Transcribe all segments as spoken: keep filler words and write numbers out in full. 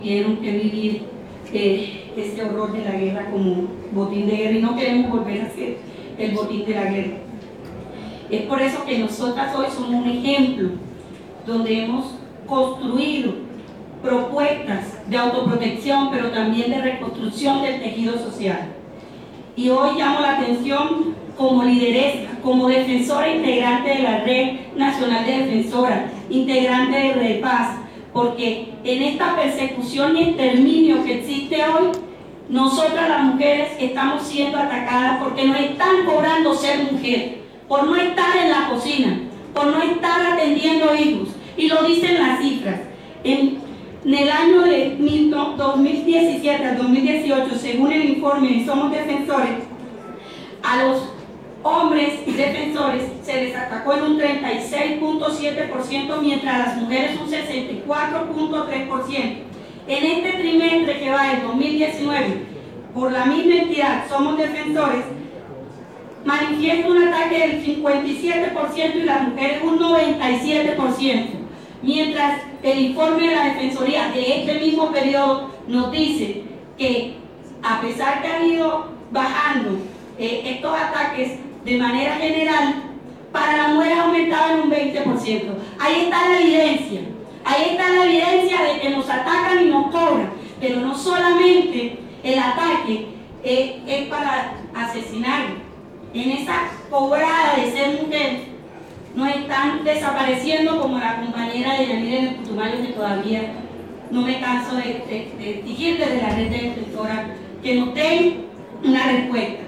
tuvieron que vivir eh, este horror de la guerra como botín de guerra y no queremos volver a ser el botín de la guerra. Es por eso que nosotras hoy somos un ejemplo donde hemos construido propuestas de autoprotección, pero también de reconstrucción del tejido social. Y hoy llamo la atención como lideresa, como defensora integrante de la Red Nacional de Defensoras, integrante de Red Paz, porque en esta persecución y exterminio que existe hoy, nosotras las mujeres estamos siendo atacadas porque nos están cobrando ser mujer, por no estar en la cocina, por no estar atendiendo hijos, y lo dicen las cifras. En, en el año de dos mil diecisiete al dos mil dieciocho, según el informe de Somos Defensores, a los hombres defensores se les atacó en un treinta y seis punto siete por ciento, mientras a las mujeres un sesenta y cuatro punto tres por ciento. En este trimestre que va del dos mil diecinueve, por la misma entidad, Somos Defensores, manifiesta un ataque del cincuenta y siete por ciento y las mujeres un noventa y siete por ciento. Mientras el informe de la Defensoría de este mismo periodo nos dice que a pesar que ha ido bajando eh, estos ataques de manera general, para las mujeres ha aumentado en un veinte por ciento. Ahí está la evidencia, ahí está la evidencia de que nos atacan y nos cobran, pero no solamente el ataque eh, es para asesinar. En esa cobrada de ser mujer nos están desapareciendo, como la compañera de Yanira en el Putumayo, que todavía no me canso de, de, de exigir desde la Red de Defensoras que nos den una respuesta.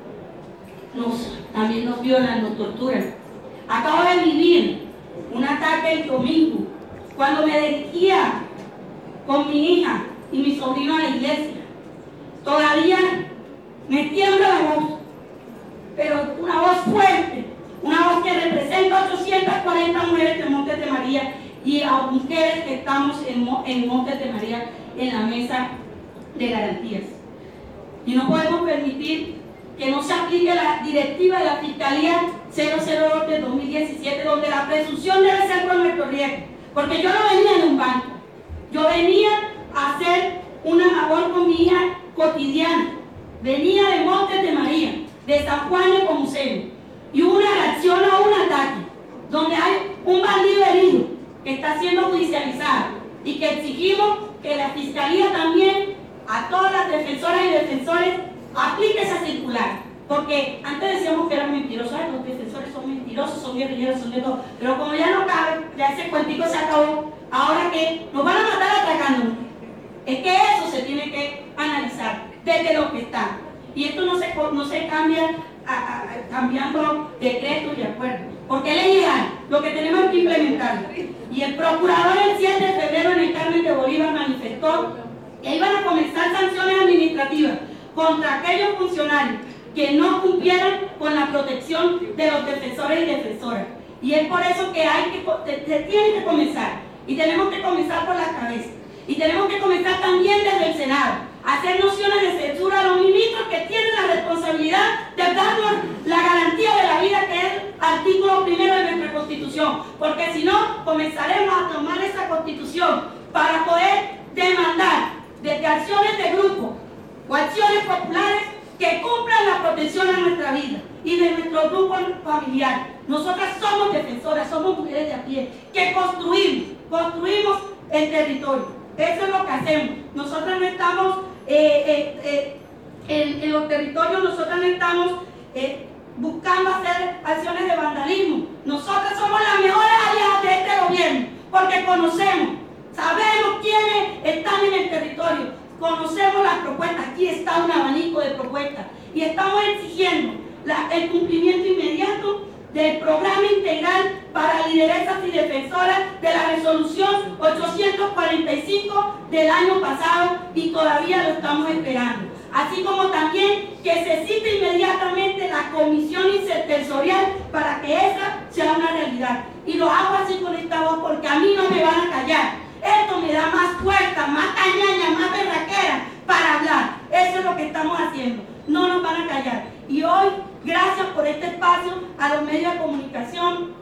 Nos, también nos violan, nos torturan. Acabo de vivir un ataque el domingo, cuando me dirigía con mi hija y mi sobrino a la iglesia. Todavía me tiembla la voz, pero una voz fuerte, una voz que representa ochocientas cuarenta mujeres de Montes de María y a mujeres que estamos en, en Montes de María en la mesa de garantías. Y no podemos permitir que no se aplique la directiva de la Fiscalía cero cero dos de dos mil diecisiete, donde la presunción debe ser por nuestro riesgo. Porque yo no venía de un banco, yo venía a hacer una labor con mi hija cotidiana, venía de Montes de María, de San Juan de Pomuceno, y hubo una reacción a un ataque, donde hay un bandido herido que está siendo judicializado, y que exigimos que la Fiscalía también, a todas las defensoras y defensores, aplique esa circular, porque antes decíamos que eran mentirosos, los defensores son mentirosos, son guerrilleros, son de todo, pero como ya no cabe, ya ese cuentico se acabó, ahora que nos van a matar atacándonos, es que eso se tiene que analizar desde lo que está, y esto no se, no se cambia a, a, a, cambiando decretos y acuerdos, porque es ilegal, lo que tenemos que implementar. Y el procurador el siete de febrero en el Carmen de Bolívar manifestó que iban a comenzar sanciones administrativas contra aquellos funcionarios que no cumplieran con la protección de los defensores y defensoras. Y es por eso que hay que, se, se tiene que comenzar, y tenemos que comenzar por la cabeza, y tenemos que comenzar también desde el Senado, hacer nociones de censura a los ministros que tienen la responsabilidad de darnos la garantía de la vida, que es el artículo primero de nuestra Constitución, porque si no, comenzaremos a tomar esa Constitución para poder demandar desde acciones de grupo o acciones populares que cumplan la protección a nuestra vida y de nuestro grupo familiar. Nosotras somos defensoras, somos mujeres de a pie, que construimos, construimos el territorio. Eso es lo que hacemos. Nosotras no estamos eh, eh, eh, en, en los territorios, nosotras no estamos eh, buscando hacer acciones de vandalismo. Nosotras somos las mejores aliadas de este gobierno, porque conocemos, sabemos quiénes están en el territorio, conocemos las propuestas. Aquí está un abanico de propuestas y estamos exigiendo la, el cumplimiento inmediato del programa integral para lideresas y defensoras de la resolución ochocientos cuarenta y cinco del año pasado, y todavía lo estamos esperando. Así como también que se cite inmediatamente la comisión interterritorial para que esa sea una realidad. Y lo hago así con esta voz porque a mí no me van a callar. Esto me da más fuerza, más cañaña, más berraquera para hablar. Eso es lo que estamos haciendo. No nos van a callar. Y hoy, gracias por este espacio, a los medios de comunicación, a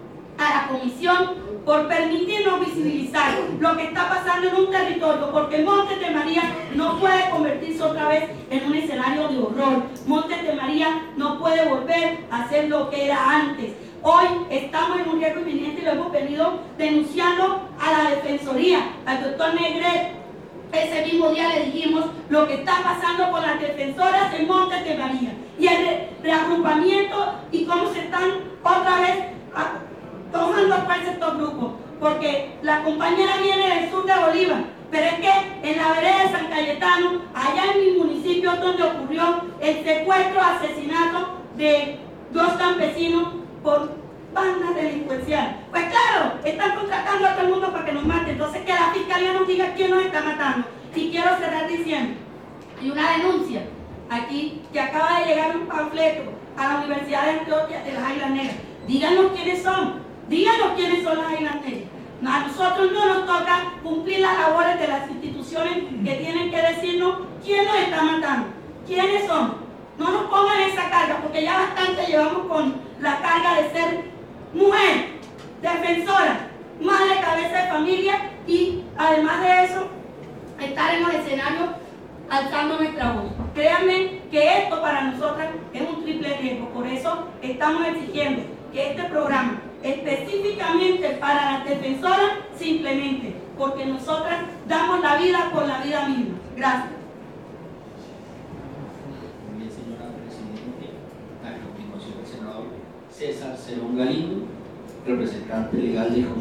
a la comisión por permitirnos visibilizar lo que está pasando en un territorio, porque Montes de María no puede convertirse otra vez en un escenario de horror. Montes de María no puede volver a ser lo que era antes. Hoy estamos en un riesgo inminente y lo hemos venido denunciando a la Defensoría, al doctor Negret. Ese mismo día le dijimos lo que está pasando con las defensoras en Montes de María y el reagrupamiento y cómo se están otra vez tomando fuerza estos grupos, porque la compañera viene del sur de Bolívar, pero es que en la vereda de San Cayetano, allá en mi municipio donde ocurrió el secuestro, asesinato de dos campesinos por bandas delincuenciales. Pues claro, están contratando a todo el mundo para que nos mate, entonces que la fiscalía nos diga quién nos está matando. Y quiero cerrar diciendo, y una denuncia aquí que acaba de llegar un panfleto a la Universidad de Antioquia de las Águilas Negras. Díganos quiénes son, díganos quiénes son las Águilas Negras. A nosotros no nos toca cumplir las labores de las instituciones que tienen que decirnos quién nos está matando, quiénes son. No nos pongan esa carga, porque ya bastante llevamos con la carga de ser mujer, defensora, madre, cabeza de familia y además de eso, estar en los escenarios alzando nuestra voz. Créanme que esto para nosotras es un triple riesgo, por eso estamos exigiendo que este programa específicamente para las defensoras se implemente, porque nosotras damos la vida por la vida misma. Gracias. Muy bien, señora Presidente. A continuación, el senador César Cerón Galindo, representante legal de